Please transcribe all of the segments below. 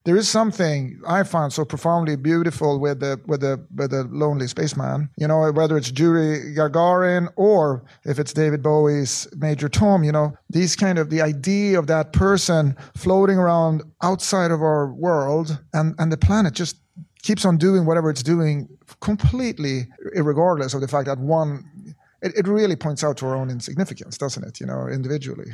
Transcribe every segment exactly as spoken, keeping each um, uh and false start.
there is something I found so profoundly beautiful with the with the with the Lonely Spaceman. You know, whether it's Yuri Gagarin or if it's David Bowie's Major Tom. You know, these kind of the idea of that person floating around outside of our world, and and the planet just keeps on doing whatever it's doing, completely regardless of the fact that one. It, it really points out to our own insignificance, doesn't it? You know, individually.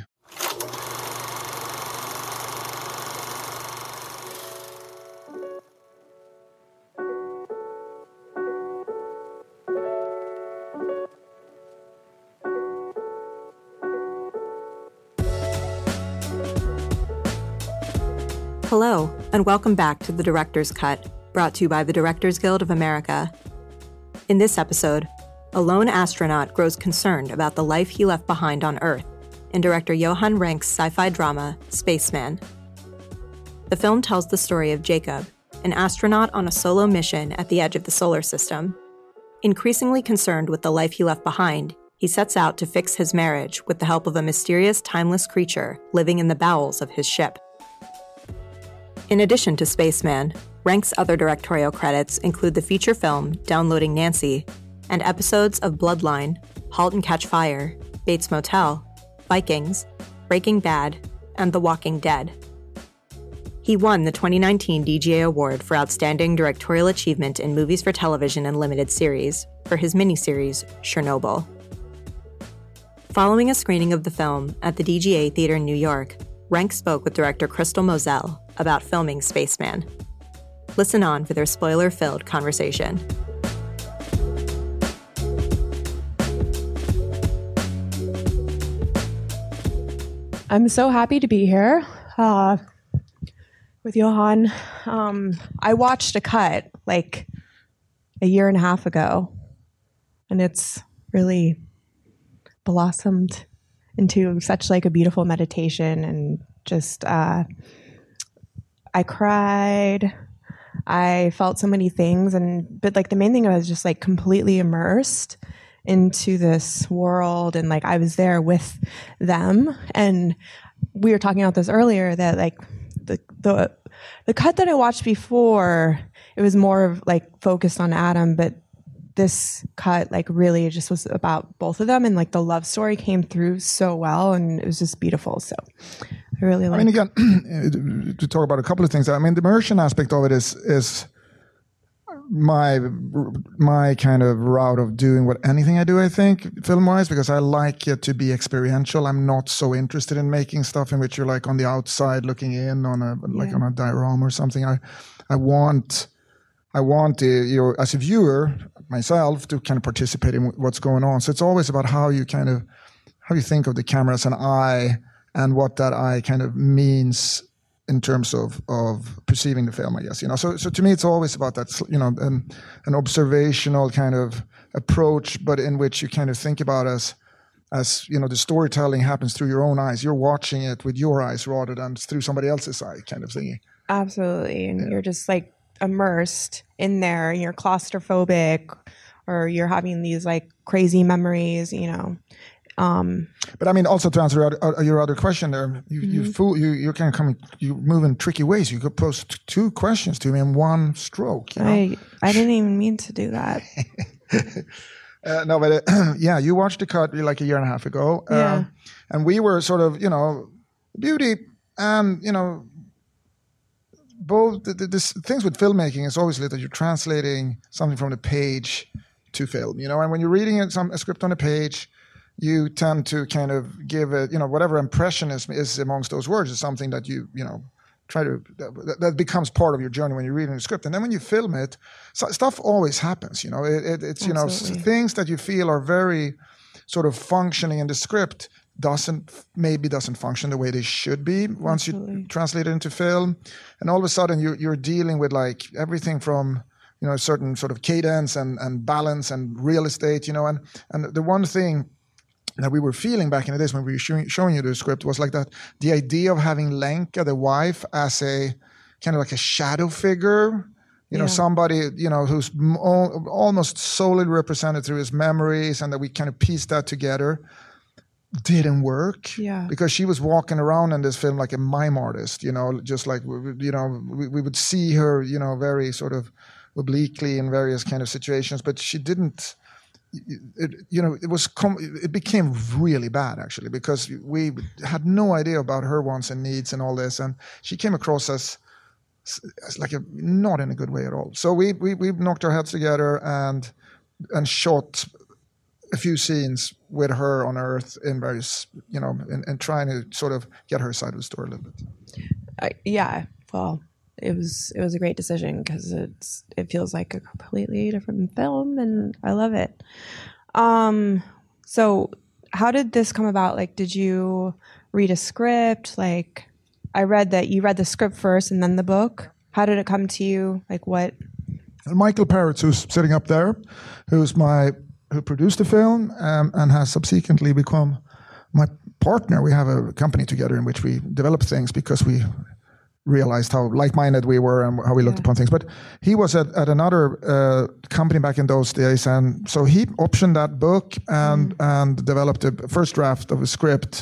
Hello, and welcome back to The Director's Cut, brought to you by the Directors Guild of America. In this episode, a lone astronaut grows concerned about the life he left behind on Earth in director Johan Renk's sci-fi drama, Spaceman. The film tells the story of Jacob, an astronaut on a solo mission at the edge of the solar system. Increasingly concerned with the life he left behind, he sets out to fix his marriage with the help of a mysterious, timeless creature living in the bowels of his ship. In addition to Spaceman, Renk's other directorial credits include the feature film Downloading Nancy and episodes of Bloodline, Halt and Catch Fire, Bates Motel, Vikings, Breaking Bad, and The Walking Dead. He won the twenty nineteen D G A Award for Outstanding Directorial Achievement in Movies for Television and Limited Series for his miniseries, Chernobyl. Following a screening of the film at the D G A Theater in New York, Renk spoke with director Crystal Moselle about filming Spaceman. Listen on for their spoiler-filled conversation. I'm so happy to be here uh, with Johan. Um, I watched a cut like a year and a half ago, and it's really blossomed into such like a beautiful meditation, and just uh, I cried. I felt so many things, and but like the main thing, I was just like completely immersed into this world, and like I was there with them. And we were talking about this earlier, that like the the the cut that I watched before, it was more of like focused on Adam, but this cut like really just was about both of them, and like the love story came through so well, and it was just beautiful. So I really like. I mean, again, to talk about a couple of things. I mean, the immersion aspect of it is is my my kind of route of doing what anything I do, I think, film-wise, because I like it to be experiential. I'm not so interested in making stuff in which you're like on the outside looking in on a like yeah. on a diorama or something. I I want I want uh, you know, as a viewer myself to kind of participate in what's going on. So it's always about how you kind of how you think of the camera as an eye and what that eye kind of means in terms of, of perceiving the film, I guess, you know. So, so to me, it's always about that, you know, an, an observational kind of approach, but in which you kind of think about as, as you know, the storytelling happens through your own eyes. You're watching it with your eyes rather than through somebody else's eye, kind of thingy. Absolutely, and Yeah. you're just like immersed in there, and you're claustrophobic, or you're having these like crazy memories, you know. Um, but I mean, also to answer your other, your other question there, you mm-hmm. you fool, you you're kind of coming, you move in tricky ways. You could pose t- two questions to me in one stroke. You know? I I didn't even mean to do that. uh, no, but uh, yeah, you watched the cut like a year and a half ago, yeah. uh, and we were sort of, you know, beauty and you know, both the, the, this things with filmmaking is always that you're translating something from the page to film. You know, and when you're reading it, some a script on a page, you tend to kind of give it, you know, whatever impressionism is amongst those words is something that you, you know, try to, that, that becomes part of your journey when you're reading the script. And then when you film it, so, stuff always happens, you know, it, it, it's, you Absolutely. know, things that you feel are very sort of functioning in the script doesn't, maybe doesn't function the way they should be once Absolutely. you translate it into film. And all of a sudden you're, you're dealing with like everything from, you know, a certain sort of cadence and, and balance and real estate, you know, and, and the one thing that we were feeling back in the days when we were showing, showing you the script was like that, the idea of having Lenka, the wife, as a kind of like a shadow figure, you know, Yeah. somebody, you know, who's m- al- almost solely represented through his memories, and that we kind of pieced that together. didn't work. Yeah. Because she was walking around in this film like a mime artist, you know, just like, you know, we, we would see her, you know, very sort of obliquely in various kind of situations, but she didn't, it, you know, it was, com- it became really bad actually, because we had no idea about her wants and needs and all this. And she came across as, as like a, not in a good way at all. So we, we, we knocked our heads together and, and shot a few scenes with her on Earth in various, you know, and, and trying to sort of get her side of the story a little bit. Uh, yeah, well, it was it was a great decision because it's it feels like a completely different film, and I love it. Um, so how did this come about? Like, did you read a script? Like, I read that you read the script first and then the book. How did it come to you? Like, what? And Michael Parrott, who's sitting up there, who's my who produced the film um, and has subsequently become my partner. We have a company together in which we develop things because we realized how like-minded we were and how we looked yeah. upon things. But he was at, at another uh, company back in those days, and so he optioned that book and mm. and developed a first draft of a script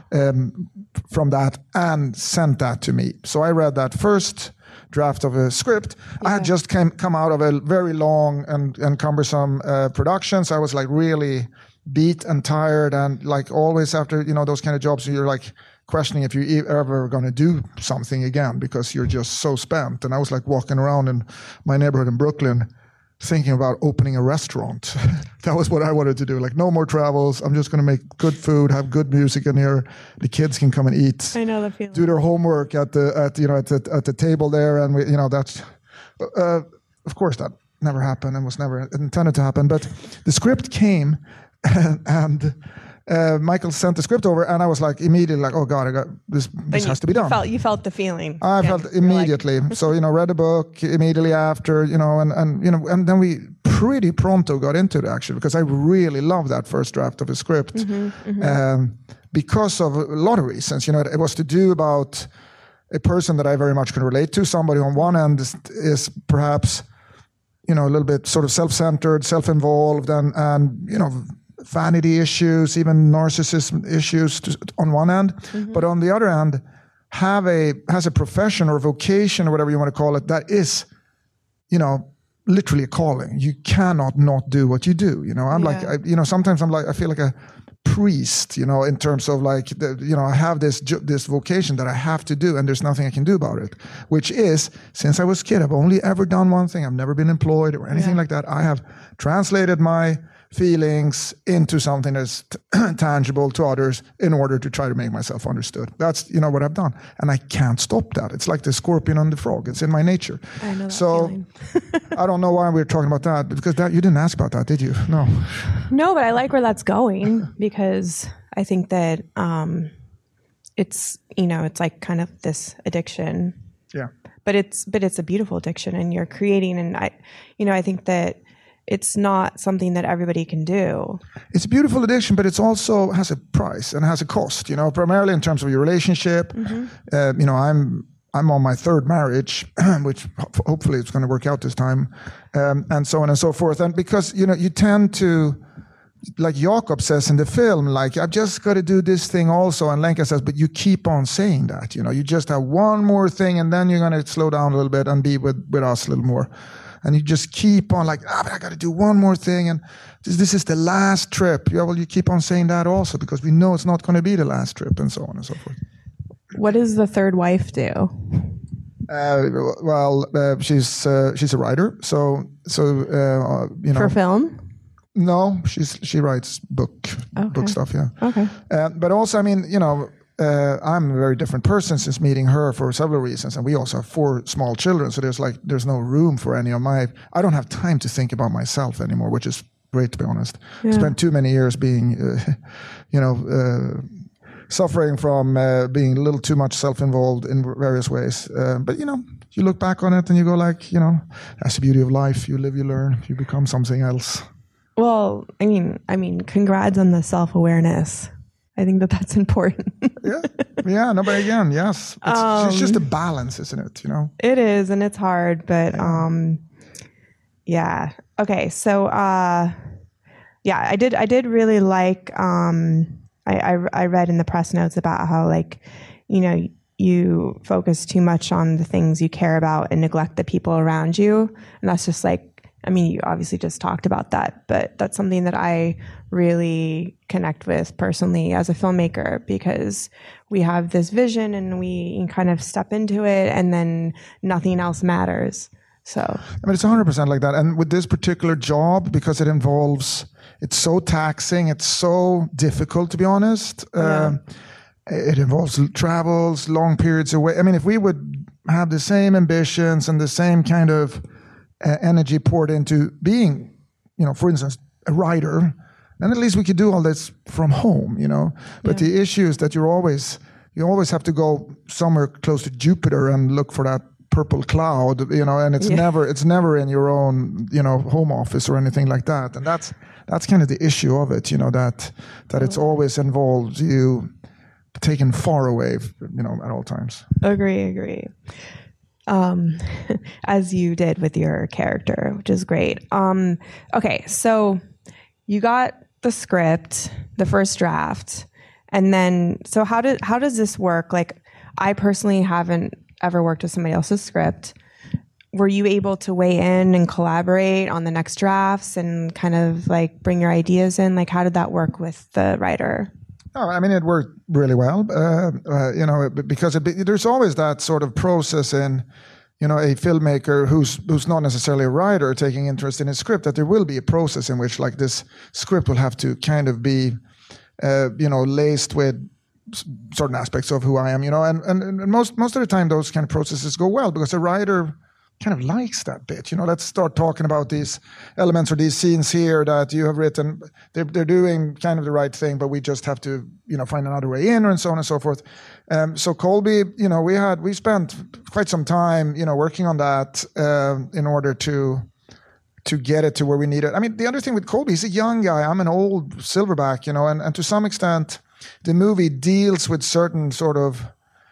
um, from that and sent that to me. So I read that first draft of a script. Yeah. I had just came come out of a very long and, and cumbersome uh, production, so I was like really beat and tired, and like always after, you know, those kind of jobs, you're like questioning if you're ever going to do something again because you're just so spent. And I was like walking around in my neighborhood in Brooklyn thinking about opening a restaurant. That was what I wanted to do. Like, no more travels. I'm just going to make good food, have good music in here. The kids can come and eat. I know the feeling. Do their homework at the at you know at the at the table there, and we, you know that's. Uh, of course, that never happened and was never intended to happen. But the script came, and. and Uh, Michael sent the script over, and I was like immediately like, "Oh God, I got this. This you, has to be done." You felt, you felt the feeling. I yeah. felt immediately. Like so, you know, read a book immediately after, you know, and, and you know, and then we pretty pronto got into it actually, because I really loved that first draft of the script mm-hmm, mm-hmm. Um, because of a lot of reasons. You know, it, it was to do about a person that I very much can relate to. Somebody on one end is, is perhaps, you know, a little bit sort of self-centered, self-involved, and and you know. vanity issues, even narcissism issues to, on one end, mm-hmm. but on the other end, have a has a profession or vocation or whatever you want to call it that is, you know, literally a calling. You cannot not do what you do. You know, I'm yeah. like, I, you know, sometimes I'm like, I feel like a priest. You know, in terms of like, the, you know, I have this this vocation that I have to do, and there's nothing I can do about it. Which is, since I was a kid, I've only ever done one thing. I've never been employed or anything yeah. like that. I have translated my feelings into something that's t- tangible to others in order to try to make myself understood. That's, you know, what I've done. And I can't stop that. It's like the scorpion and the frog. It's in my nature. I know that so feeling. I don't know why we're talking about that, because that you didn't ask about that, did you? No. No, but I like where that's going, because I think that um, it's, you know, it's like kind of this addiction. Yeah. But it's but it's a beautiful addiction, and you're creating, and I, you know, I think that it's not something that everybody can do. It's a beautiful addiction, but it's also has a price and has a cost, you know, primarily in terms of your relationship. Mm-hmm. Uh, you know, I'm I'm on my third marriage, which ho- hopefully it's going to work out this time, um, and so on and so forth. And because, you know, you tend to, like Jakob says in the film, like, I've just got to do this thing also. And Lenka says, but you keep on saying that, you know, you just have one more thing and then you're going to slow down a little bit and be with, with us a little more. And you just keep on like, ah, but I got to do one more thing. And this, this is the last trip. Yeah, well, you keep on saying that also because we know it's not going to be the last trip, and so on and so forth. What does the third wife do? Uh, well, uh, she's uh, she's a writer. So, so uh, you know. For film? No, she's she writes book okay. book stuff, yeah. Okay. Uh, but also, I mean, you know, Uh, I'm a very different person since meeting her for several reasons, and we also have four small children. So there's like there's no room for any of my. I don't have time to think about myself anymore, which is great, to be honest. Yeah. Spent too many years being, uh, you know, uh, suffering from uh, being a little too much self-involved in various ways. Uh, but you know, you look back on it and you go like, you know, that's the beauty of life. You live, you learn, you become something else. Well, I mean, I mean, congrats on the self-awareness. I think that that's important. yeah, yeah. No, but again, yes, it's, um, it's just a balance, isn't it? You know, it is, and it's hard, but yeah. um, yeah. Okay, so uh, yeah, I did. I did really like um, I, I, I read in the press notes about how, like, you know, you focus too much on the things you care about and neglect the people around you. And that's just like, I mean, you obviously just talked about that, but that's something that I really connect with personally as a filmmaker, because we have this vision and we kind of step into it and then nothing else matters. So, I mean, it's one hundred percent like that. And with this particular job, because it involves, it's so taxing, it's so difficult, to be honest. Yeah. Um, it involves travels, long periods away. I mean, if we would have the same ambitions and the same kind of uh, energy poured into being, you know, for instance, a writer, then at least we could do all this from home, you know. But yeah. the issue is that you're always, you always have to go somewhere close to Jupiter and look for that purple cloud, you know, and it's yeah. never, it's never in your own, you know, home office or anything like that. And that's, that's kind of the issue of it, you know, that, that it's always involved you taken far away, you know, at all times. Agree, agree. Um, as you did with your character, which is great. Um, okay, so you got the script, the first draft, and then, so how did how does this work? Like, I personally haven't ever worked with somebody else's script. Were you able to weigh in and collaborate on the next drafts and kind of like bring your ideas in? Like, how did that work with the writer? No, I mean, it worked really well, uh, uh, you know, because it, there's always that sort of process in, you know, a filmmaker who's who's not necessarily a writer taking interest in his script, that there will be a process in which, like, this script will have to kind of be, uh, you know, laced with certain aspects of who I am, you know, and, and, and most most of the time those kind of processes go well because a writer kind of likes that bit, you know. Let's start talking about these elements or these scenes here that you have written. They're, they're doing kind of the right thing, but we just have to, you know, find another way in, and so on and so forth. Um, so Colby, you know, we had we spent quite some time, you know, working on that uh, in order to to get it to where we need it. I mean, the other thing with Colby, he's a young guy. I'm an old silverback, you know, and, and to some extent, the movie deals with certain sort of,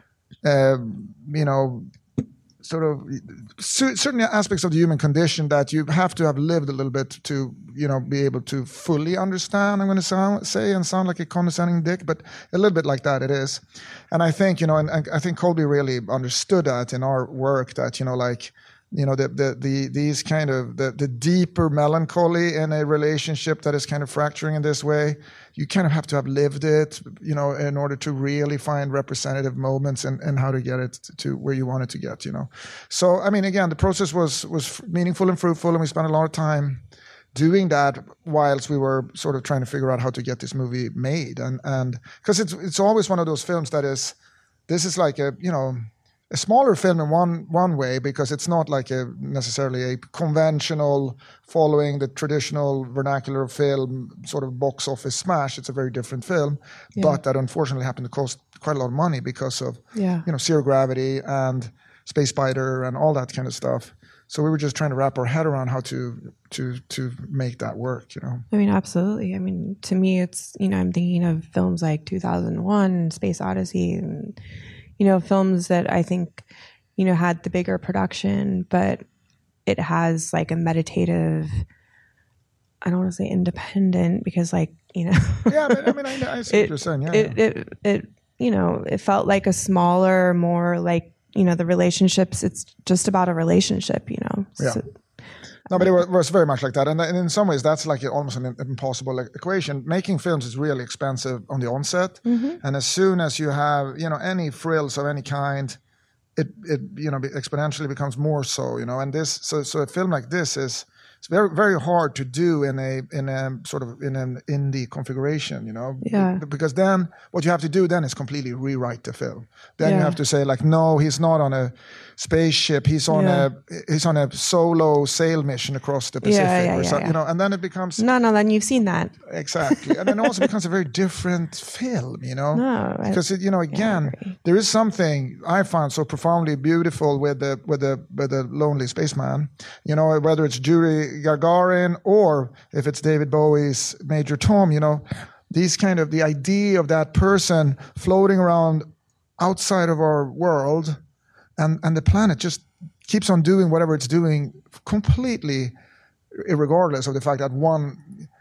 uh, you know, sort of certain aspects of the human condition that you have to have lived a little bit to, you know, be able to fully understand. I'm going to sound, say and sound like a condescending dick, but a little bit like that it is. And I think, you know, and, and I think Colby really understood that in our work, that, you know, like, you know, the, the, the, these kind of, the, the deeper melancholy in a relationship that is kind of fracturing in this way, you kind of have to have lived it, you know, in order to really find representative moments and, and how to get it to where you want it to get, you know. So, I mean, again, the process was, was meaningful and fruitful, and we spent a lot of time doing that whilst we were sort of trying to figure out how to get this movie made. And, and, because it's, it's always one of those films that is, this is like a, you know, a smaller film in one one way, because it's not like a necessarily a conventional, following the traditional vernacular of film sort of box office smash. It's a very different film, yeah. but that unfortunately happened to cost quite a lot of money because of yeah. you know, Zero Gravity and Space Spider and all that kind of stuff. So we were just trying to wrap our head around how to to to make that work, you know. I mean, absolutely. I mean, to me, it's, you know, I'm thinking of films like two thousand one, Space Odyssey, and you know, films that I think, you know, had the bigger production, but it has like a meditative, I don't want to say independent, because like, you know. yeah, but, I mean, I, I see it, what you're saying. Yeah, it, yeah. It, it, you know, it felt like a smaller, more like, you know, the relationships, it's just about a relationship, you know. Yeah. So, no, but it was very much like that. And in some ways, that's like almost an impossible equation. Making films is really expensive on the onset. Mm-hmm. And as soon as you have, you know, any frills of any kind, it, it you know, exponentially becomes more so, you know. And this, so, so a film like this is, it's very, very hard to do in a, in a sort of, in an indie configuration, you know. Yeah. Because then, what you have to do then is completely rewrite the film. Then yeah. you have to say, like, no, he's not on a spaceship, he's on yeah. a he's on a solo sail mission across the Pacific, yeah, yeah, or yeah, something, yeah. you know, and then it becomes no, no. Then you've seen that exactly, and then it also becomes a very different film, you know, no, because it, you know, again, yeah, there is something I found so profoundly beautiful with the with the with the Lonely Spaceman, you know, whether it's Yuri Gagarin or if it's David Bowie's Major Tom, you know, these kind of the idea of that person floating around outside of our world. And and the planet just keeps on doing whatever it's doing completely irregardless of the fact that one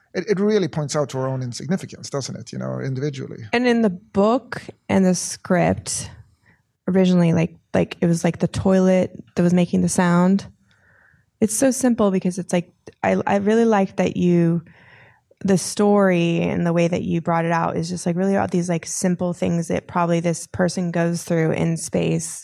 it, it really points out to our own insignificance, doesn't it? You know, individually. And in the book and the script, originally, like like it was like the toilet that was making the sound. It's so simple because it's like I I really like that you. The story and the way that you brought it out is just like really about these like simple things that probably this person goes through in space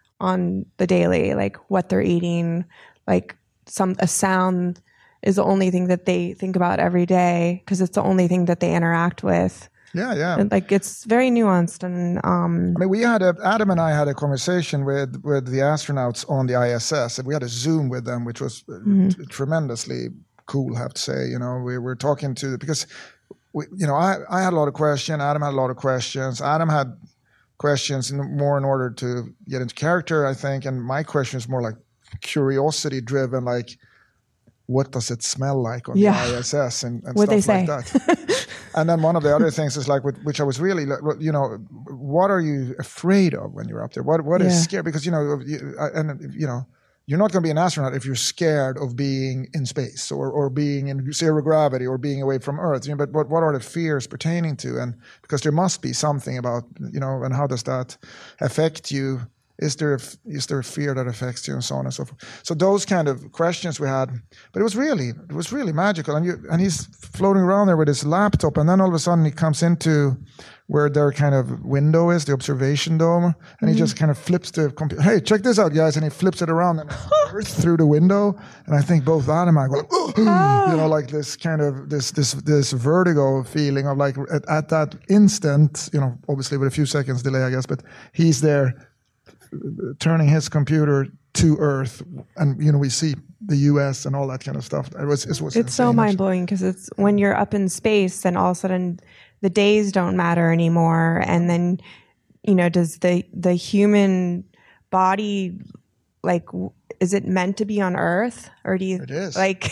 on the daily, like what they're eating, like some a sound is the only thing that they think about every day because it's the only thing that they interact with. Yeah, yeah. And like it's very nuanced and um I mean, we had a Adam and I had a conversation with with the astronauts on the I S S, and we had a Zoom with them, which was mm-hmm. t- tremendously cool, I have to say. You know, we were talking to, because, we, you know, I, I had a lot of questions. Adam had a lot of questions. Adam had questions in, more in order to get into character, I think. And my question is more like curiosity driven, like, what does it smell like on yeah. the I S S and, and stuff they say? like that. And then one of the other things is like, which I was really, you know, what are you afraid of when you're up there? What What yeah. is scary? Because, you know, and, you know, you're not going to be an astronaut if you're scared of being in space or, or being in zero gravity or being away from Earth. You know, but what, what are the fears pertaining to? And because there must be something about, you know, and how does that affect you? Is there a, is there a fear that affects you, and so on and so forth? So those kind of questions we had, but it was really it was really magical. And you and he's floating around there with his laptop, and then all of a sudden he comes into where their kind of window is, the observation dome, and mm-hmm. he just kind of flips the computer. Hey, check this out, guys! And he flips it around and Earth through the window. And I think both Adam and I go, like, oh. you know, like this kind of this this this vertigo feeling of like at, at that instant, you know, obviously with a few seconds delay, I guess, but he's there turning his computer to Earth, and you know we see the U S and all that kind of stuff. It was, it was it's so mind blowing because it's when you're up in space, and all of a sudden the days don't matter anymore, and then you know does the the human body, like, is it meant to be on Earth, or do you? It is like.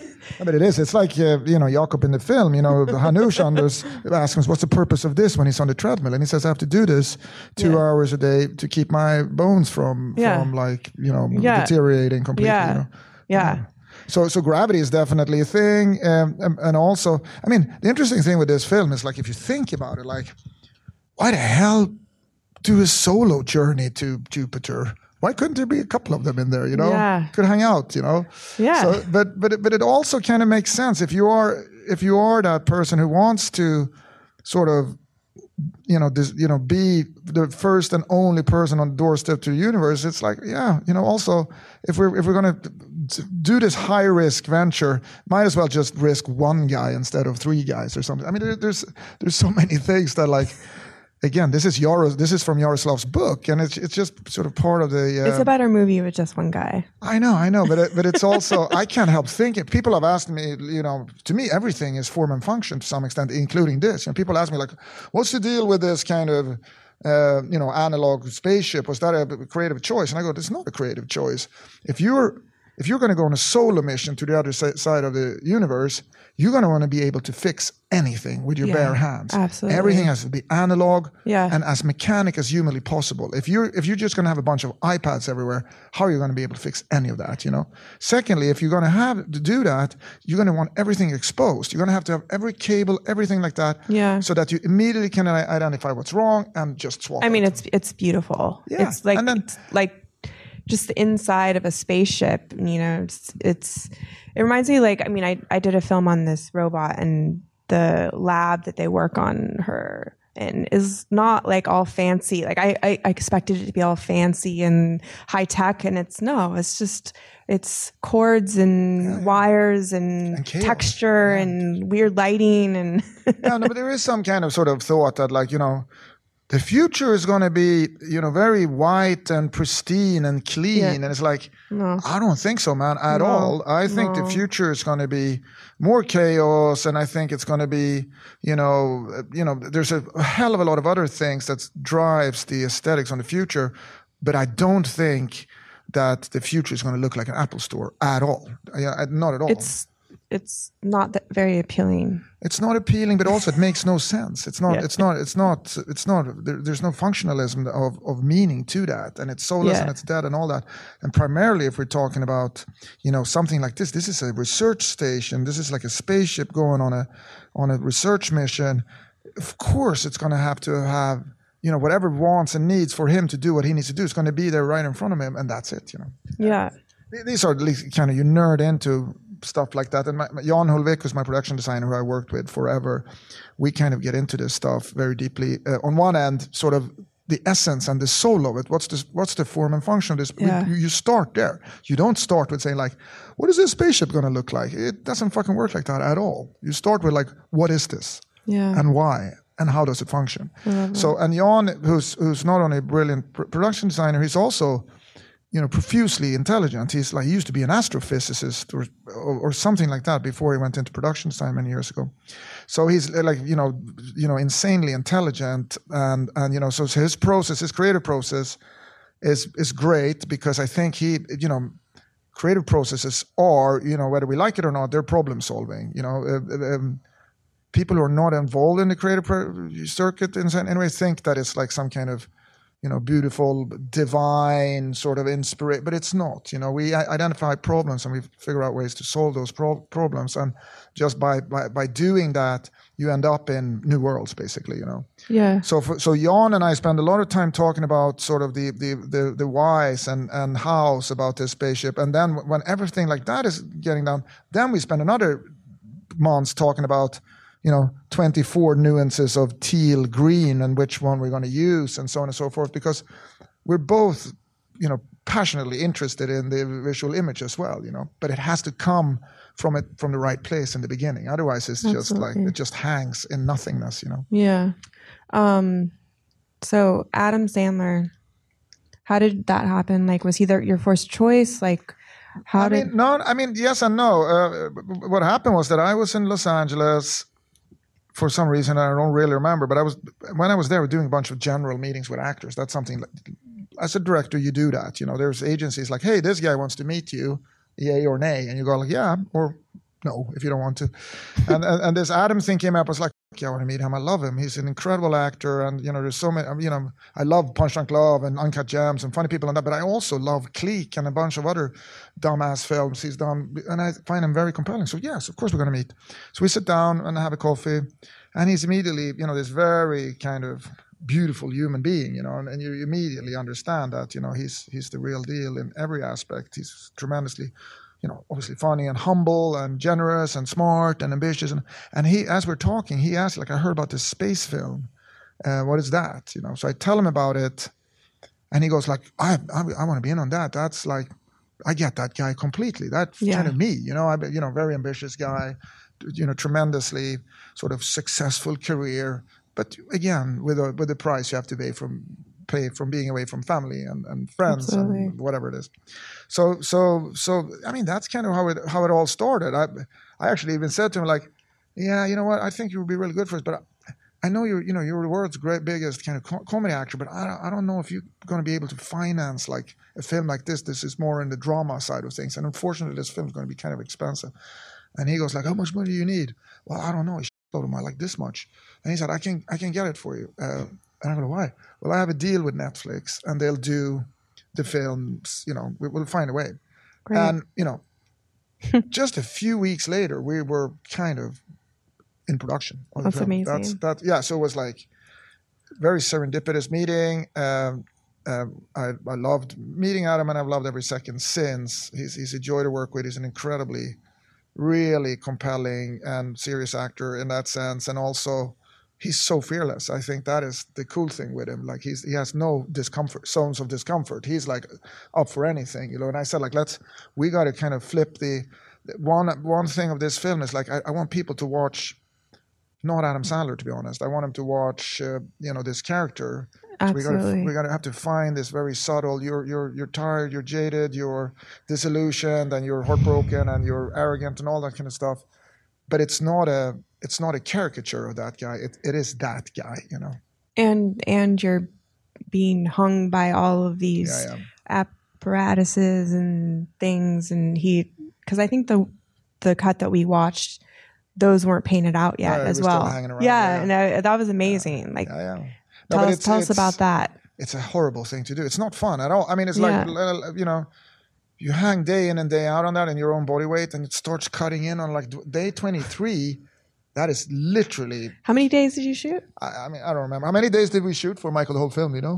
I mean, it is. It's like, uh, you know, Jakob in the film, you know, Hanush Anders asks him, what's the purpose of this when he's on the treadmill? And he says, I have to do this two yeah. hours a day to keep my bones from, yeah. from like, you know, yeah. deteriorating completely. Yeah. You know? Yeah. Um, so, so gravity is definitely a thing. Um, and, and also, I mean, the interesting thing with this film is like, if you think about it, like, why the hell do a solo journey to Jupiter? Why couldn't there be a couple of them in there, you know? Yeah. Could hang out, you know? Yeah. So, but but it, but it also kind of makes sense if you are if you are that person who wants to sort of, you know, this, you know, be the first and only person on the doorstep to the universe. It's like, yeah, you know. Also, if we're if we're gonna do this high risk venture, might as well just risk one guy instead of three guys or something. I mean, there, there's there's so many things that like. Again, this is Yaros, this is from Yaroslav's book, and it's it's just sort of part of the. Uh, it's a better movie with just one guy. I know, I know, but it, but it's also I can't help thinking. People have asked me, you know, to me everything is form and function to some extent, including this. And people ask me like, "What's the deal with this kind of, uh, you know, analog spaceship? Was that a creative choice?" And I go, "It's not a creative choice. If you're if you're going to go on a solo mission to the other side of the universe." You're going to want to be able to fix anything with your yeah, bare hands. Absolutely. Everything has to be analog yeah. and as mechanic as humanly possible. If you're if you're just going to have a bunch of iPads everywhere, how are you going to be able to fix any of that, you know? Secondly, if you're going to have to do that, you're going to want everything exposed. You're going to have to have every cable, everything like that, yeah. so that you immediately can identify what's wrong and just swap I mean, it. it's it's beautiful. Yeah. It's like, and then, it's like just the inside of a spaceship, you know, it's, it's it reminds me, like, I mean, I, I did a film on this robot, and the lab that they work on her in is not like all fancy. Like I, I, I expected it to be all fancy and high tech, and it's no, it's just, it's cords and yeah, yeah. wires and, and texture yeah. and weird lighting. And yeah, no, but there is some kind of sort of thought that, like, you know, the future is going to be, you know, very white and pristine and clean. Yeah. And it's like, no. I don't think so, man, at no. all. I think no. the future is going to be more chaos. And I think it's going to be, you know, you know, there's a hell of a lot of other things that drives the aesthetics on the future. But I don't think that the future is going to look like an Apple store at all. Yeah, not at all. It's it's not that very appealing. It's not appealing, but also it makes no sense. It's not. Yeah. It's not. It's not. It's not. There, there's no functionalism of, of meaning to that, and it's soulless Yeah. and it's dead and all that. And primarily, if we're talking about, you know, something like this, this is a research station. This is like a spaceship going on a on a research mission. Of course, it's going to have to have, you know, whatever wants and needs for him to do what he needs to do. It's going to be there right in front of him, and that's it. You know. Yeah. These are at least kind of, you nerd into stuff like that. And my, my, Jan Hulvik, who's my production designer, who I worked with forever, we kind of get into this stuff very deeply. Uh, on one end, sort of the essence and the soul of it. What's this? What's the form and function of this? Yeah. We, you start there. You don't start with saying like, what is this spaceship going to look like? It doesn't fucking work like that at all. You start with like, what is this? Yeah. And why? And how does it function? So, and Jan, who's who's not only a brilliant pr- production designer, he's also, you know, profusely intelligent. He's like, he used to be an astrophysicist or, or or something like that before he went into production design many years ago. So he's like, you know, you know, insanely intelligent, and and you know, so his process, his creative process, is is great because I think he, you know, creative processes are, you know, whether we like it or not, they're problem solving. You know, uh, um, people who are not involved in the creative pro- circuit in any way think that it's like some kind of, you know, beautiful, divine sort of inspiration, but it's not. You know, we identify problems and we figure out ways to solve those pro- problems, and just by, by by doing that, you end up in new worlds, basically. You know. Yeah. So for, so Jan and I spend a lot of time talking about sort of the the the, the whys and and hows about this spaceship, and then when everything like that is getting done, then we spend another months talking about, you know, twenty-four nuances of teal green and which one we're going to use and so on and so forth, because we're both, you know, passionately interested in the visual image as well, you know, but it has to come from it, from the right place in the beginning. Otherwise it's just Absolutely. like, it just hangs in nothingness, you know. Yeah. Um, so Adam Sandler, how did that happen? Like, was he the, your first choice? Like, how I did... mean, no, I mean, yes and no. Uh, what happened was that I was in Los Angeles for some reason, I don't really remember, but I was, when I was there, we were doing a bunch of general meetings with actors. That's something, like, as a director, you do that. You know, there's agencies like, hey, this guy wants to meet you, yay or nay. And you go like, yeah, or no, if you don't want to. and, and and this Adam thing came up. I was like, yeah, I want to meet him. I love him. He's an incredible actor. And, you know, there's so many, you know, I love Punch Drunk Love and Uncut Gems and funny people and that, but I also love Clique and a bunch of other dumbass films he's done. And I find him very compelling. So yes, of course we're going to meet. So we sit down and have a coffee, and he's immediately, you know, this very kind of beautiful human being, you know, and, and you immediately understand that, you know, he's, he's the real deal in every aspect. He's tremendously, you know, obviously funny and humble and generous and smart and ambitious. And, and he, as we're talking, he asked, like, I heard about this space film. Uh, what is that? You know, so I tell him about it, and he goes like, I, I, I want to be in on that. That's like, I get that guy completely. That's Yeah. kind of me, you know, I, you know, very ambitious guy, you know, tremendously sort of successful career. But again, with a, with the price you have to pay from, pay from being away from family and, and friends Absolutely. and whatever it is. So, so, so, I mean, that's kind of how it, how it all started. I, I actually even said to him, like, yeah, you know what? I think you would be really good for us, but I, I know you're, you know, you're the world's great, biggest kind of co- comedy actor, but I, I don't know if you're going to be able to finance like a film like this. This is more in the drama side of things. And unfortunately, this film is going to be kind of expensive. And he goes like, how much money do you need? Well, I don't know. He told him, like, this much. And he said, I can, I can get it for you. Uh, and I go, why? Well, I have a deal with Netflix, and they'll do the films, you know, we, we'll find a way. Great. And, you know, just a few weeks later, we were kind of in production. on the That's film. amazing. That's, that, yeah, so it was like very serendipitous meeting. Um, um, I, I loved meeting Adam, and I've loved every second since. He's, he's a joy to work with. He's an incredibly, really compelling and serious actor in that sense. And also, he's so fearless. I think that is the cool thing with him. Like, he's he has no discomfort, zones of discomfort. He's like up for anything, you know. And I said, like, let's we got to kind of flip the one one thing of this film is like I, I want people to watch not Adam Sandler, to be honest. I want them to watch uh, you know, this character. So we gotta, Absolutely. we got to have to find this very subtle. You're you're you're tired, you're jaded, you're disillusioned, and you're heartbroken, and you're arrogant, and all that kind of stuff. But it's not a it's not a caricature of that guy. It it is that guy, you know. and and you're being hung by all of these Yeah, yeah. apparatuses and things, and he, because I think the the cut that we watched, those weren't painted out yet No, as it was still well. hanging around, yeah, yeah. and I, that was amazing. Like, Yeah, yeah. No, tell but us, it's- tell us it's- about that. It's a horrible thing to do. It's not fun at all. I mean, it's Yeah. like, uh, you know, you hang day in and day out on that and your own body weight, and it starts cutting in on like d- day twenty-three. That is literally, How many days did you shoot? I, I mean, I don't remember. How many days did we shoot for Michael, the whole film, you know?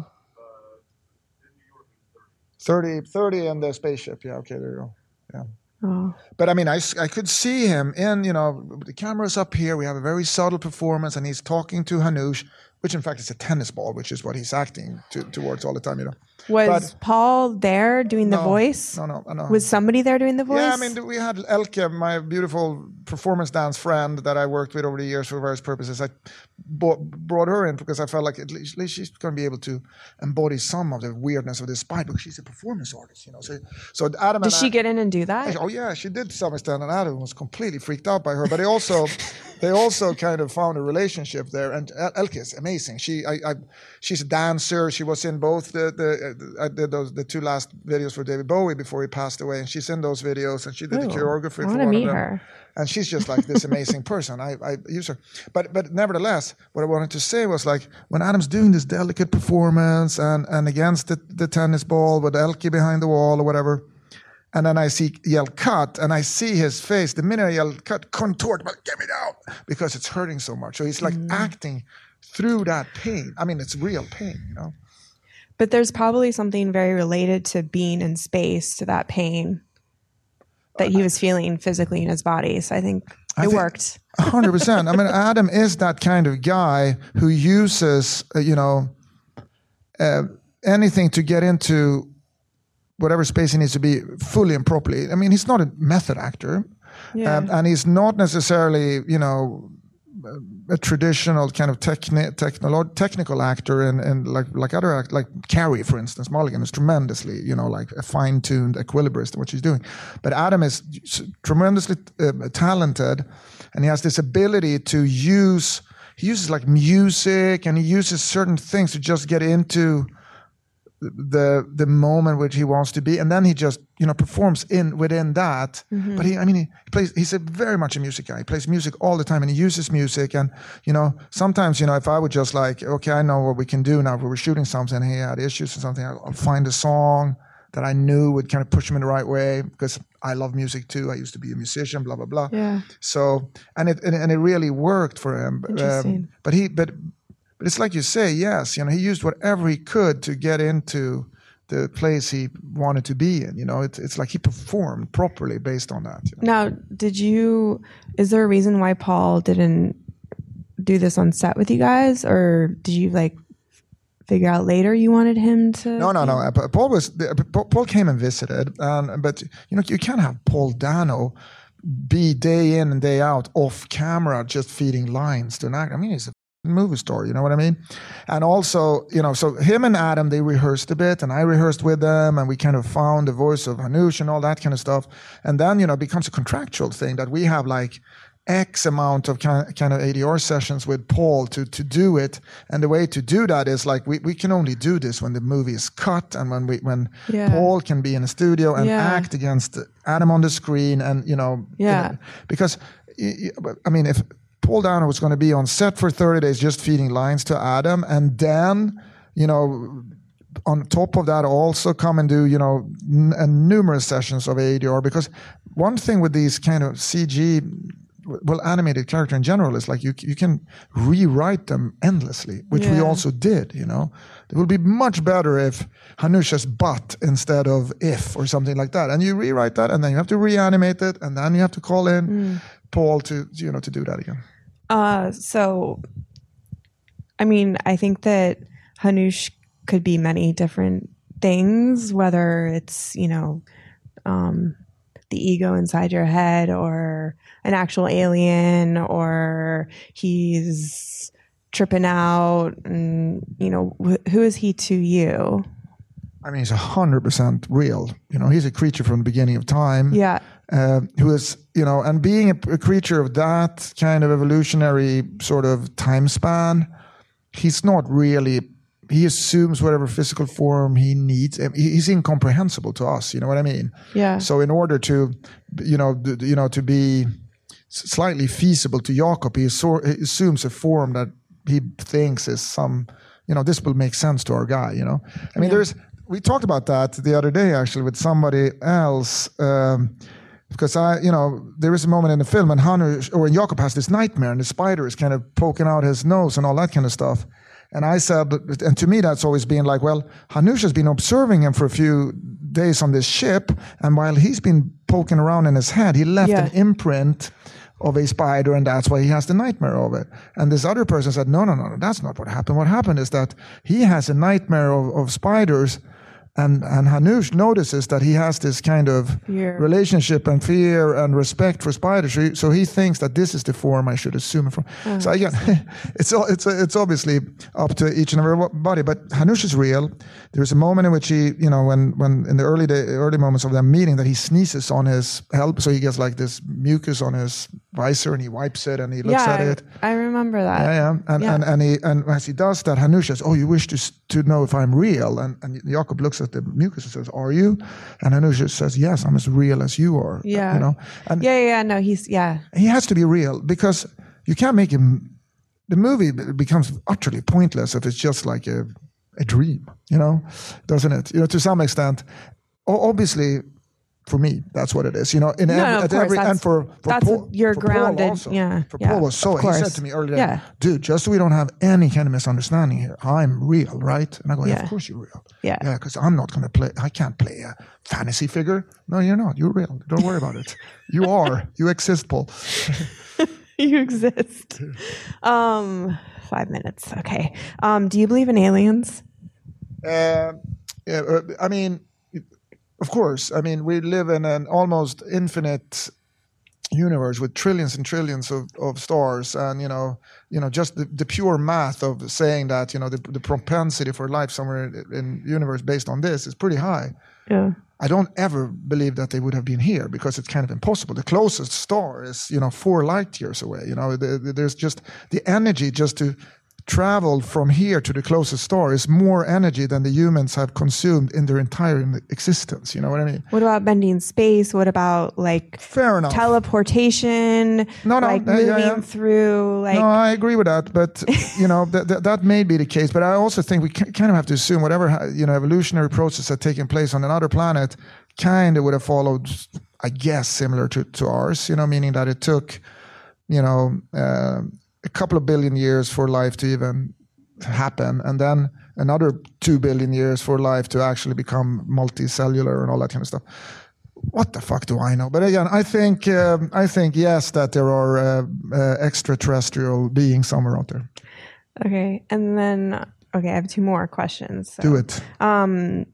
thirty, thirty in the spaceship. Yeah, okay, there you go. Yeah. Oh, But I mean, I, s- I could see him in, you know, the camera's up here. We have a very subtle performance, and he's talking to Hanush, which in fact is a tennis ball, which is what he's acting to, towards all the time, you know. was But- Paul there doing the No, voice? No, no, no. Was somebody there doing the voice? Yeah, I mean, we had Elke, my beautiful performance dance friend that I worked with over the years for various purposes. I bought, brought her in because I felt like at least, at least she's going to be able to embody some of the weirdness of this spy because she's a performance artist, you know. So, so Adam Did and she I, get in and do that? Oh yeah, she did to some extent, and Adam was completely freaked out by her. But they also, they also kind of found a relationship there. And El- Elke is amazing. She, I, I, she's a dancer. She was in both the the I did those the two last videos for David Bowie before he passed away, and she's in those videos, and she did the Ooh, choreography I for want one to of meet them. her. And she's just like this amazing person. I, I use her. But but nevertheless, what I wanted to say was like when Adam's doing this delicate performance and, and against the, the tennis ball with Elke behind the wall or whatever, and then I see yell cut, and I see his face, the minute I yell cut, contort, but get me down, because it's hurting so much. So he's like Mm. acting through that pain. I mean, it's real pain, you know? But there's probably something very related to being in space, to that pain that he was feeling physically in his body. So I think I it think- worked. one hundred percent. I mean, Adam is that kind of guy who uses, uh, you know, uh, anything to get into whatever space he needs to be fully and properly. I mean, he's not a method actor. Yeah. Um, and he's not necessarily, you know, a traditional kind of techni- technolo- technical actor, and, and like like other act, like Carrie, for instance. Mulligan is tremendously, you know, like a fine-tuned equilibrist in what she's doing. But Adam is s- tremendously uh, talented, and he has this ability to use. He uses like music, and he uses certain things to just get into the the moment which he wants to be, and then he just you know performs in within that. Mm-hmm. But he, I mean, he plays. He's a very much a music guy. He plays music all the time, and he uses music. And you know, sometimes you know, if I would just like, okay, I know what we can do now. If we were shooting something, he had issues or something, I'll, I'll find a song that I knew would kind of push him in the right way because I love music too. I used to be a musician, blah blah blah. Yeah. So and it and, and it really worked for him. Interesting. but he but. But it's like you say, yes, you know, he used whatever he could to get into the place he wanted to be in. You know, it's it's like he performed properly based on that. You know? Now, did you, is there a reason why Paul didn't do this on set with you guys? Or did you like figure out later you wanted him to? No, no, no. Uh, Paul was Paul came and visited, and but you know, you can't have Paul Dano be day in and day out off camera just feeding lines to an actor. I mean, he's a movie star, you know what I mean? And also, you know, so him and Adam, they rehearsed a bit, and I rehearsed with them, and we kind of found the voice of Hanush and all that kind of stuff. And then, you know, it becomes a contractual thing that we have like X amount of kind kind of A D R sessions with Paul to to do it. And the way to do that is like we, we can only do this when the movie is cut, and when we when Yeah. Paul can be in a studio and Yeah. act against Adam on the screen, and you know, you Yeah. know, because y- y- I mean, if Paul Dano was going to be on set for thirty days just feeding lines to Adam, and then, you know, on top of that also come and do, you know, n- and numerous sessions of A D R. Because one thing with these kind of C G, well, animated character in general is like you you can rewrite them endlessly, which we Yeah. also did, you know. It would be much better if Hanush's but instead of if or something like that. And you rewrite that, and then you have to reanimate it, and then you have to call in Mm. Paul to, you know, to do that again. Uh, so, I mean, I think that Hanush could be many different things, whether it's, you know, um, the ego inside your head, or an actual alien, or he's tripping out, and, you know, wh- who is he to you? I mean, he's one hundred percent real. You know, he's a creature from the beginning of time. Yeah. Uh, who is, you know, and being a, a creature of that kind of evolutionary sort of time span, he's not really he assumes whatever physical form he needs. He's incomprehensible to us. You know what I mean? Yeah. So in order to, you know, you know, to be slightly feasible to Jakob, he, so, he assumes a form that he thinks is some, you know, this will make sense to our guy. You know, I mean, yeah. there's we talked about that the other day actually with somebody else. Um, Because I, you know, there is a moment in the film when Hanush or when Jakob has this nightmare and the spider is kind of poking out his nose and all that kind of stuff. And I said, and to me that's always been like, well, Hanush has been observing him for a few days on this ship, and while he's been poking around in his head, he left yeah. an imprint of a spider, and that's why he has the nightmare of it. And this other person said, no, no, no, no, that's not what happened. What happened is that he has a nightmare of, of spiders. And and Hanush notices that he has this kind of fear. relationship and fear and respect for spiders, so he, so he thinks that this is the form I should assume it from. Oh, so again, it's it's it's obviously up to each and everybody. But Hanush is real. There's a moment in which he, you know, when when in the early day, early moments of them meeting, that he sneezes on his help, so he gets like this mucus on his visor, and he wipes it and he looks yeah, at it. I remember that. Yeah, yeah. And yeah. and and he and as he does that, Hanush says, "Oh, you wish to to know if I'm real?" And and Jakob looks at the mucus and says, "Are you?" And Hanush says, "Yes, I'm as real as you are." Yeah, you know. And yeah, yeah. No, he's yeah. He has to be real because you can't make him. The movie becomes utterly pointless if it's just like a a dream, you know, doesn't it? You know, to some extent. Obviously, for me, that's what it is. You know, in no, every, no, at every that's, and for, for that's Paul, you're for grounded. Paul also, yeah, for yeah, Paul was so. He said to me earlier, yeah. "Dude, just so we don't have any kind of misunderstanding here, I'm real, right?" And I go, "Yeah, yeah. of course you're real. Yeah, yeah, because I'm not going to play. I can't play a fantasy figure. No, you're not. You're real. Don't worry about it. You are. You exist, Paul. You exist." Um, five minutes. Okay. Um, do you believe in aliens? Uh, yeah. Uh, I mean. Of course. I mean, we live in an almost infinite universe with trillions and trillions of, of stars, and you know, you know, just the, the pure math of saying that, you know, the, the propensity for life somewhere in the universe based on this is pretty high. Yeah. I don't ever believe that they would have been here because it's kind of impossible. The closest star is, you know, four light years away. You know, the, the, there's just the energy just to travel from here to the closest star is more energy than the humans have consumed in their entire existence. You know what I mean? What about bending space? What about like Fair enough. teleportation? No, no, like uh, moving yeah, yeah. through. Like no, I agree with that, but you know that, that that may be the case. But I also think we kind of have to assume whatever you know evolutionary process had taken place on another planet kind of would have followed, I guess, similar to to ours. You know, meaning that it took, you know. Uh, a couple of billion years for life to even happen, and then another two billion years for life to actually become multicellular and all that kind of stuff. What the fuck do I know? But again, I think um, I think yes, that there are uh, uh, extraterrestrial beings somewhere out there. Okay, and then okay, I have two more questions. So, do it. Um,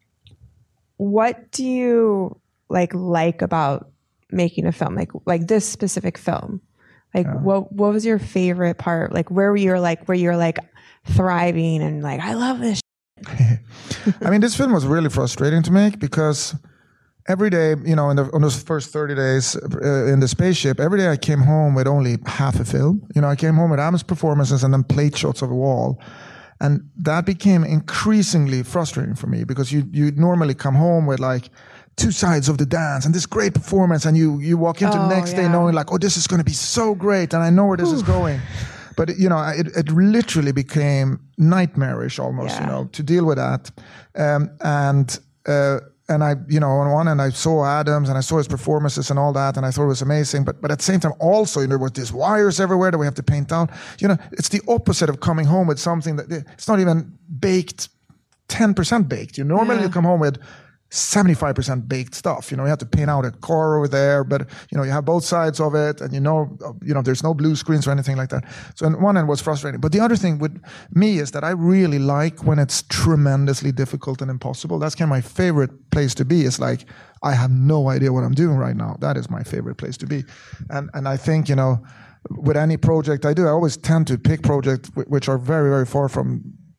what do you like like about making a film, like like this specific film? Like, yeah. what what was your favorite part? Like, where were you like, where you're like thriving and like, I love this shit. I mean, this film was really frustrating to make because every day, you know, in the, on those first thirty days uh, in the spaceship, every day I came home with only half a film. You know, I came home with Am's performances and then plate shots of a wall. And that became increasingly frustrating for me because you you normally come home with like two sides of the dance and this great performance, and you you walk into oh, the next yeah. day knowing like, oh, this is going to be so great, and I know where this Oof. is going. But you know, it, it literally became nightmarish almost, yeah. you know, to deal with that. Um, and uh, and I, you know, on one end I saw Adams and I saw his performances and all that, and I thought it was amazing. But but at the same time, also, you know, there was these wires everywhere that we have to paint out. You know, it's the opposite of coming home with something that it's not even baked, ten percent baked. You normally yeah. you come home with seventy-five percent baked stuff. You know, you have to paint out a car over there, but you know, you have both sides of it, and you know, you know, there's no blue screens or anything like that. So on one end was frustrating. But the other thing with me is that I really like when it's tremendously difficult and impossible. That's kind of my favorite place to be. It's like, I have no idea what I'm doing right now. That is my favorite place to be. And and I think, you know, with any project I do, I always tend to pick projects w- which are very, very far from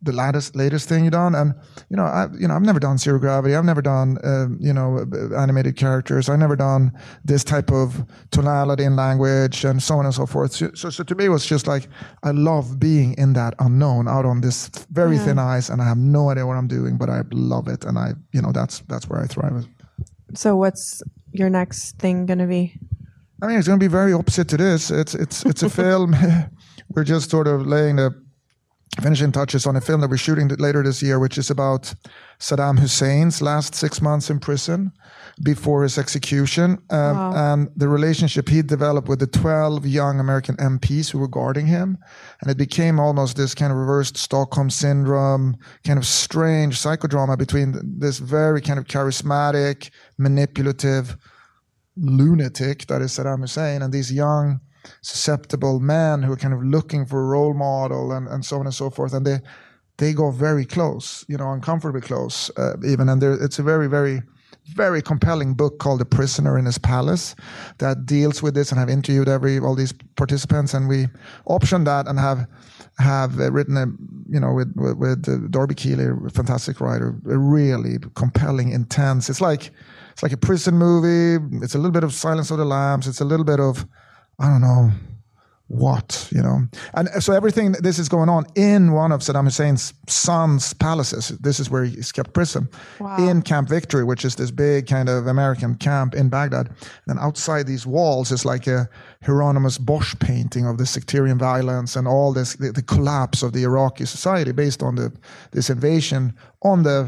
the latest latest thing you've done. And you know, I you know I've never done zero gravity. I've never done uh, you know animated characters. I've never done this type of tonality in language and so on and so forth. So so, so to me, it was just like I love being in that unknown, out on this very yeah. thin ice, and I have no idea what I'm doing, but I love it, and I you know that's that's where I thrive. So what's your next thing going to be? I mean, it's going to be very opposite to this. It's it's it's a film. We're just sort of laying the finishing touches on a film that we're shooting later this year, which is about Saddam Hussein's last six months in prison before his execution, um, wow. and the relationship he developed with the twelve young American M Ps who were guarding him. And it became almost this kind of reversed Stockholm syndrome, kind of strange psychodrama between this very kind of charismatic, manipulative lunatic that is Saddam Hussein and these young, susceptible men who are kind of looking for a role model and, and so on and so forth. And they they go very close, you know, uncomfortably close uh, even. And there, it's a very, very, very compelling book called The Prisoner in His Palace that deals with this, and I've interviewed every all these participants, and we optioned that and have have uh, written a, you know, with, with, with uh, Darby Keeley, a fantastic writer, a really compelling, intense. It's like It's like a prison movie. It's a little bit of Silence of the Lambs. It's a little bit of, I don't know, what, you know. And so everything, this is going on in one of Saddam Hussein's son's palaces. This is where he's kept prison. Wow. In Camp Victory, which is this big kind of American camp in Baghdad. And outside these walls is like a Hieronymus Bosch painting of the sectarian violence and all this, the, the collapse of the Iraqi society based on the this invasion on the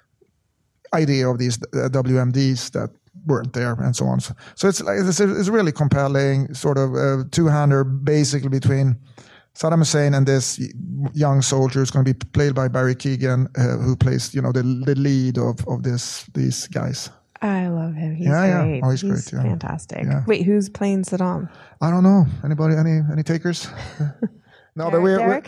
idea of these uh, W M Ds that weren't there and so on. So, so it's like it's, it's really compelling sort of uh, two-hander basically between Saddam Hussein and this young soldier who's going to be played by Barry Keoghan, uh, who plays you know the the lead of of this these guys. I love him. He's yeah, great. Yeah. Oh, he's, he's great. Yeah. Fantastic. Yeah. Wait, who's playing Saddam? I don't know. Anybody? Any any takers? No, but we're. we're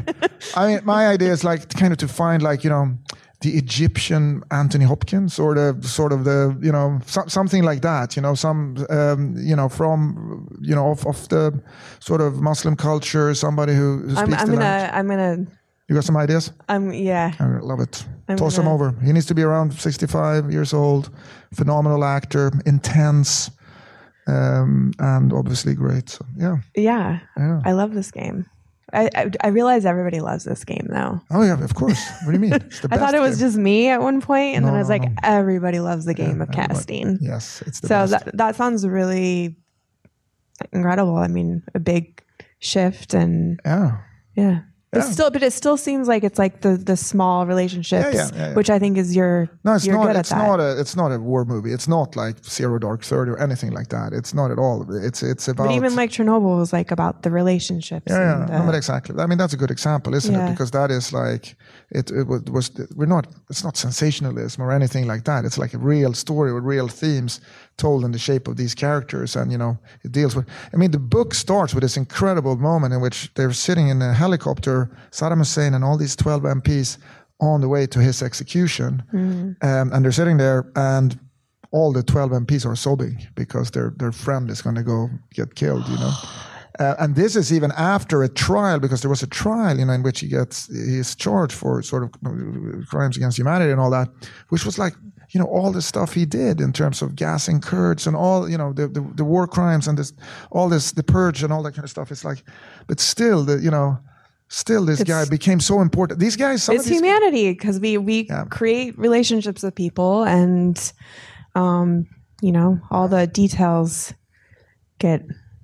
I mean, my idea is like kind of to find like you know. the Egyptian Anthony Hopkins, or the sort of the you know so, something like that, you know, some um, you know from you know of, of the sort of Muslim culture, somebody who, who speaks I'm, I'm the gonna, language. I'm gonna. You got some ideas? Um, yeah. I love it. I'm Toss gonna, him over. He needs to be around sixty-five years old. Phenomenal actor, intense, um, and obviously great. So, yeah. Yeah. Yeah. I love this game. I, I I realize everybody loves this game though. Oh yeah, of course. What do you mean? It's the I thought it was game. just me at one point, and no, then I was no, like, no. everybody loves the game yeah, of casting. Yes, it's the so best. that that sounds really incredible. I mean, a big shift, and yeah, yeah. But Yeah. still, but it still seems like it's like the the small relationships, Yeah, yeah, yeah, yeah. which I think is your No, it's you're not. good It's at that. not a. It's not a war movie. It's not like Zero Dark Thirty or anything like that. It's not at all. It's it's about. But even like Chernobyl was like about the relationships. Yeah, yeah. and No, the, but exactly. I mean, that's a good example, isn't Yeah. it? Because that is like it. It was, was. We're not. It's not sensationalism or anything like that. It's like a real story with real themes told in the shape of these characters, and you know, it deals with. I mean, the book starts with this incredible moment in which they're sitting in a helicopter, Saddam Hussein and all these twelve M Ps on the way to his execution, Mm. um, and they're sitting there, and all the twelve M Ps are sobbing because their their friend is going to go get killed, you know. Uh, and this is even after a trial, because there was a trial, you know, in which he gets he's charged for sort of crimes against humanity and all that, which was like, you know, all the stuff he did in terms of gassing Kurds and all, you know, the the, the war crimes and this, all this, the purge and all that kind of stuff. It's like, but still, the you know, still this It's- guy became so important. These guys, some It's of these, humanity because we we Yeah. create relationships with people, and um, you know, all the details get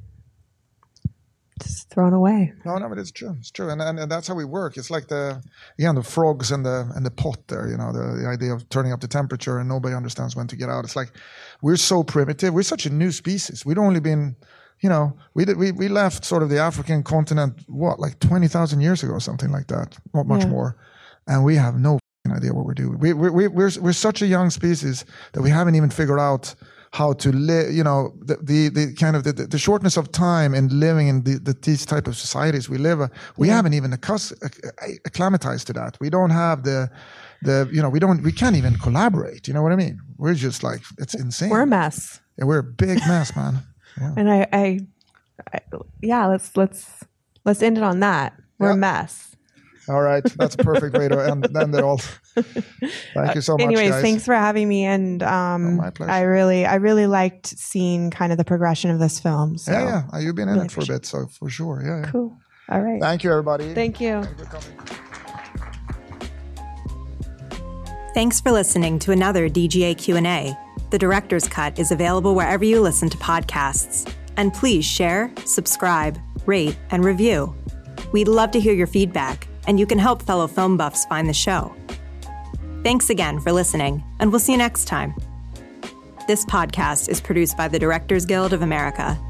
just thrown away. No, no, but it's true. It's true, and, and and that's how we work. It's like the again the frogs and the and the pot there. You know, the, the idea of turning up the temperature and nobody understands when to get out. It's like we're so primitive. We're such a new species. We'd only been, you know, we did we we left sort of the African continent what like twenty thousand years ago, or something like that, not much Yeah. more, and we have no f***ing idea what we're doing. We we we we're we're such a young species that we haven't even figured out how to live, you know, the, the, the kind of the, the shortness of time in living in the, the, these type of societies we live, uh, we Yeah. haven't even accus- acclimatized to that. We don't have the, the, you know, we don't, we can't even collaborate. You know what I mean? We're just like, it's insane. We're a mess, Yeah, we're a big mess, man. Yeah. and I, I, I, yeah, let's let's let's end it on that. We're Yeah. a mess. All right. That's a perfect way to end, end it all. Thank you so much, Anyways, guys. thanks for having me. And um, oh, my pleasure. I really, I really liked seeing kind of the progression of this film. So. Yeah, yeah. You've been in really it for a bit, so for sure. Yeah, yeah. Cool. All right. Thank you, everybody. Thank you. Thank you for coming. Thanks for listening to another D G A Q and A. The Director's Cut is available wherever you listen to podcasts. And please share, subscribe, rate, and review. We'd love to hear your feedback, and you can help fellow film buffs find the show. Thanks again for listening, and we'll see you next time. This podcast is produced by the Directors Guild of America